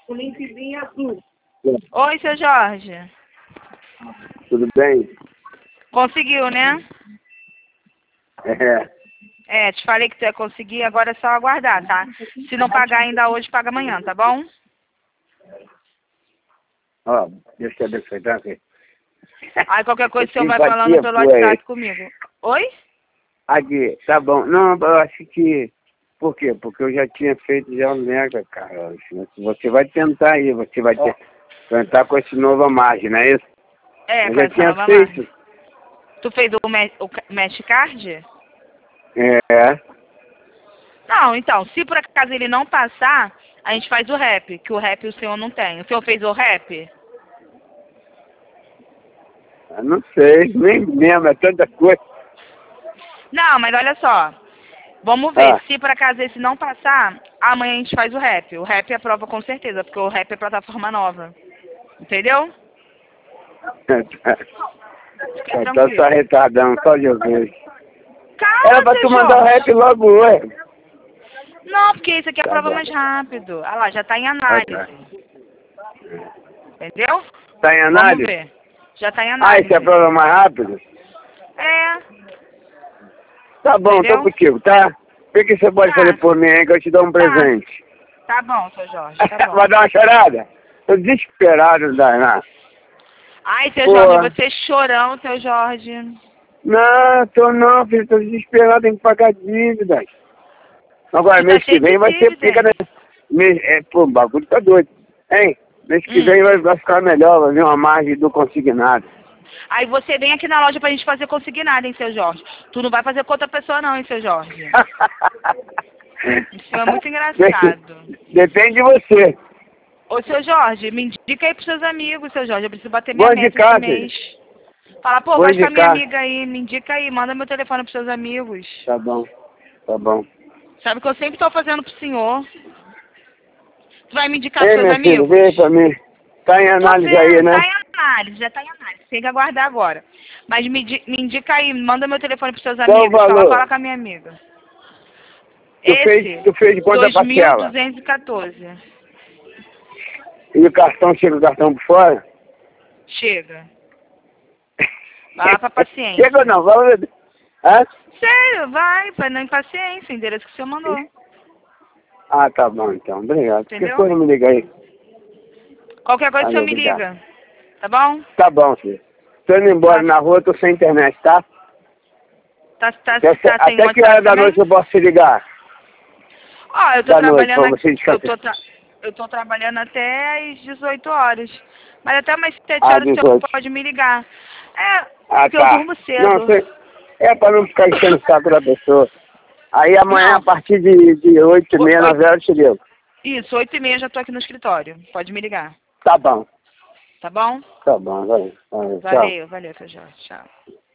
com linkzinho azul. Oi, seu Jorge. Tudo bem? Conseguiu, né? Te falei que tu ia conseguir, agora é só aguardar, tá? Se não pagar ainda hoje, paga amanhã, tá bom? Ó, Deus te abençoe, tá? Aí qualquer coisa o senhor vai Simpatia, falando pelo WhatsApp comigo. Oi? Aqui, tá bom. Não, eu acho que... Por quê? Porque eu já tinha feito já um mega, cara. Você vai tentar aí, você vai tentar com esse novo margem, não é isso? Eu Com já essa tinha nova feito. margem. Tu fez o Match Card? É. Não, então, se por acaso ele não passar, a gente faz o rap, que o rap o senhor não tem. O senhor fez o rap? Eu não sei, nem lembro, é tanta coisa. Não, mas olha só. Vamos ver, se por acaso esse não passar, amanhã a gente faz o rap. O rap é a prova com certeza, porque o rap é plataforma nova. Entendeu? Fica Tá tranquilo. só retardão, só Jesus. Calma, Era pra seu tu mandar o Jorge. rap logo, ué. Não, porque isso aqui é a Tá prova bom. mais rápido. Ah lá, já tá em Tá. análise. Entendeu? Tá em Vamos análise? ver. Já tá em Ah, análise. esse é a prova mais rápida? Tá bom, Entendeu? tô contigo, tá? O que você pode Tá. fazer por mim aí que eu te dou um presente? Tá bom, seu Jorge, tá bom. Vai dar uma chorada? Tô desesperado, Dainá. Ai, seu Pô. Jorge, você chorão, seu Jorge. Não, tô não, filho, tô desesperado, tem que pagar dívidas. Agora, Tu tá mês que cheio vem de vai ser dívida, pica, né? Pô, o bagulho tá doido. Hein? Mês que Hum. vem vai ficar melhor, vai vir uma margem do consignado. Aí você vem aqui na loja pra gente fazer consignado, hein, seu Jorge. Tu não vai fazer com outra pessoa não, hein, seu Jorge. Isso é muito engraçado. Depende de você. Ô, seu Jorge, me indica aí pros seus amigos, seu Jorge. Eu preciso bater Vou minha meta indicar, esse mês. filho. Fala, pô, Vou gosto da minha indicar. amiga aí, me indica aí, manda meu telefone pros seus amigos. Tá bom, tá bom. Sabe que eu sempre tô fazendo pro senhor. Tu vai me indicar Ei, pros seus meu filho, amigos? vem pra mim. Tá em Tô análise vendo, aí, né? tá em análise, já tá em análise. Tem que aguardar agora. Mas me indica aí, manda meu telefone pros seus Qual o amigos. valor? Fala com a minha amiga. Tu fez de quanto parcela? 2.214. E o cartão, chega o cartão por fora? Chega. Vai lá pra paciência. Chega ou não? Vamos... Hã? Sério, vai, pra não impaciência, endereço que o senhor mandou. Ah, tá bom então. Obrigado. Entendeu? Que coisa me liga aí. Qualquer coisa o senhor Valeu, me obrigado. liga. Tá bom? Tá bom, filho. Tô indo embora na rua, tô sem internet, tá? Tá Até sem que hora WhatsApp da também? noite eu posso te ligar? Ó, eu tô Da noite, trabalhando pra você aqui. descansar. Eu tô trabalhando até às 18 horas. Mas até umas 7 Ah, horas o senhor 18. pode me ligar. Ah, Porque eu tá. durmo Não, cedo. é pra não ficar enchendo o saco da pessoa. Aí amanhã, Não. a partir de 8h30, 9 horas, eu te ligo. Isso, 8h30 já tô aqui no escritório. Pode me ligar. Tá bom. Tá bom? Tá bom, valeu. Tchau. Valeu, seu Jorge. Tchau.